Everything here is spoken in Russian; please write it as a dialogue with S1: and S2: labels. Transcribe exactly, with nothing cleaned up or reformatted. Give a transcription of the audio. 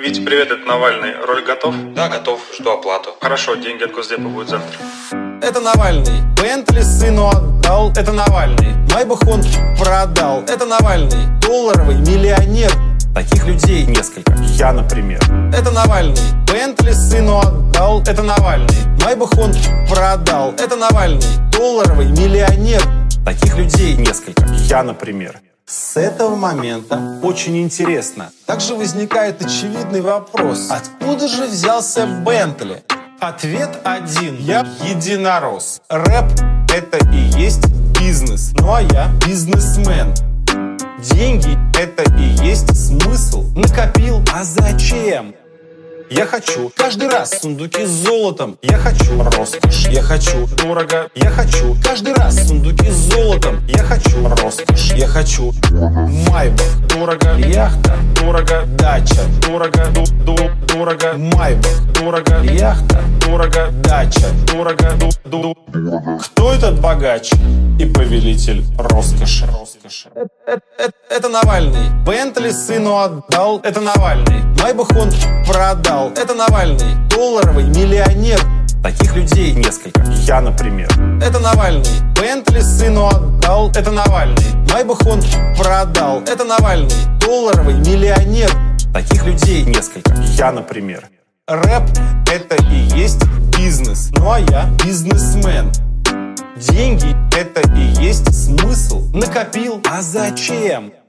S1: Витя, привет, это Навальный. Ролик готов?
S2: Да, готов. Жду оплату.
S1: Хорошо, деньги от Госдепа будут завтра.
S3: Это Навальный. Бентли сыну отдал. Это Навальный. Майбах он продал. Это Навальный. Долларовый миллионер.
S4: Таких людей несколько. Я, например.
S3: Это Навальный. Бентли сыну отдал. Это Навальный. Майбах он продал. Это Навальный. Долларовый миллионер.
S4: Таких людей несколько. Я, например.
S3: С этого момента очень интересно. Также возникает очевидный вопрос. Откуда же взялся Бентли? Ответ один. Я единорос. Рэп — это и есть бизнес. Ну а я бизнесмен. Деньги — это и есть смысл. Накопил, а зачем? Я хочу каждый раз сундуки с золотом. Я хочу роскошь. Я хочу дорого. Я хочу каждый раз сундуки с золотом. Я хочу роскошь. Я хочу Майбах. Дорого. Яхта. Дорого. Дача. Дорого. Ду -ду Дорого. Майбах. Дорого. Яхта. Дорого. Дача. Дорого. Ду -ду Кто этот богач и повелитель роскоши? Роскоши. Это, это, это, это Навальный. Бентли сыну отдал. Это Навальный. Майбах он продал. Это Навальный. Долларовый миллионер.
S4: Таких людей несколько. Я, например.
S3: Это Навальный. Бентли сыну отдал. Это Навальный. Майбах он продал. Это Навальный. Долларовый миллионер.
S4: Таких людей несколько. Я, например.
S3: Рэп — это и есть бизнес. Ну а я бизнесмен. Деньги — это и есть смысл. Накопил, а зачем?